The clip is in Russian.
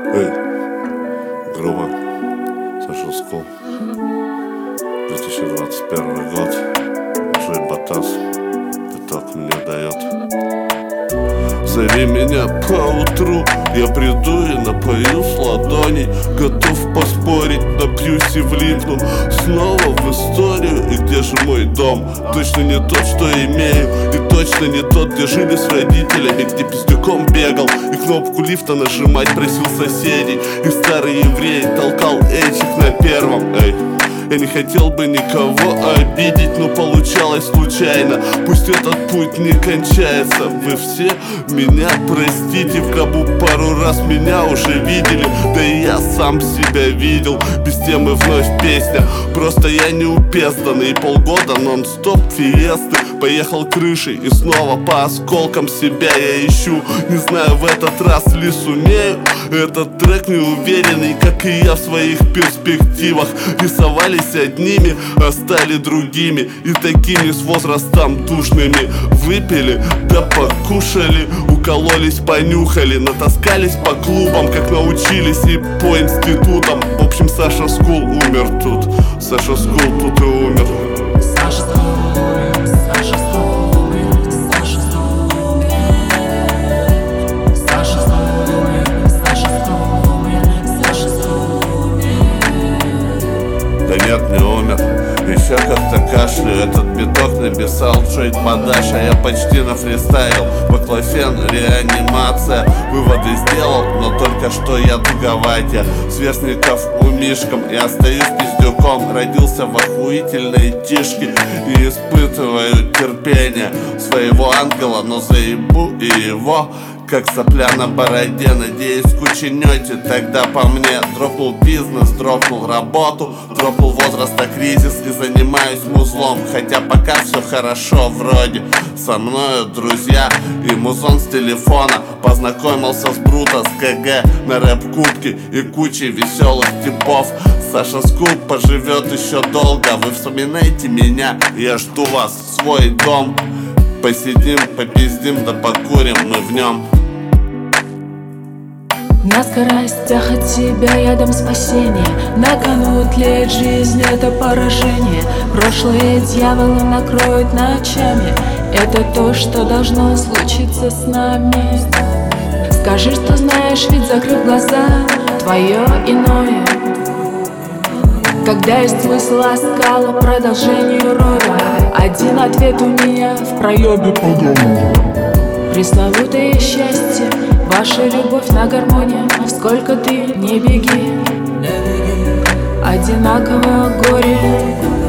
Эй, грубо, Саша Скул, 2021 год, Жень Батас, пятак мне дает. Зови меня поутру, я приду и напою с ладоней. Готов поспорить, напьюсь и влипну снова в историю. И где же мой дом? Точно не тот, что имею, и точно не тот, где жили с родителями, где пиздюком бегал и кнопку лифта нажимать просил соседей. И старый еврей толкал этих на первом. Эй, я не хотел бы никого обидеть, но получалось случайно. Пусть этот путь не кончается. Вы все меня простите, в гробу пару раз меня уже видели. Да и я сам себя видел. Без темы вновь песня, просто я неупезданный. Полгода нон-стоп фиесты. Поехал крышей и снова по осколкам себя я ищу. Не знаю, в этот раз ли сумею. Этот трек неуверенный, как и я в своих перспективах. Рисовались одними, а стали другими. И такими с возрастом душными. Выпили, да покушали, укололись, понюхали, натаскались по клубам, как научились, и по институтам. В общем, Саша Скул умер тут. Саша Скул тут и умер. Саша Скул умер, Саша Скул умер, Саша Скул умер, Саша Скул умер, Саша Скул умер, Саша Скул умер. Да нет, не умер. Еще как-то кашляю, этот биток написал Джойд Бадаш, а я почти нафристайлил. Баклофен, реанимация, выводы сделал, но только что я туговатя. Сверстников умишкам, я остаюсь пиздюком. Родился в охуительной тишке и испытываю терпение своего ангела, но заебу и его, как сопля на бороде. Надеюсь, кученете тогда по мне. Дропнул бизнес, дропнул работу, дропнул возраста кризис и занимаюсь музлом. Хотя пока все хорошо вроде. Со мною друзья и музон с телефона. Познакомился с Бруто, с КГ на рэп-кубке и кучей веселых типов. Саша Скул поживет еще долго. Вы вспоминайте меня, я жду вас в свой дом. Посидим, попиздим, да покурим мы в нем. На скоростях от себя я дам спасение. На кону тлеет жизнь, это поражение. Прошлое дьявола накроют ночами. Это то, что должно случиться с нами. Скажи, что знаешь, ведь закрыв глаза, твое иное. Когда есть смысл оскала, продолжению рода. Один ответ у меня в проебе подумал. Пресловутое счастье, ваша любовь на гармонии. Сколько ты не беги, одинаково горе.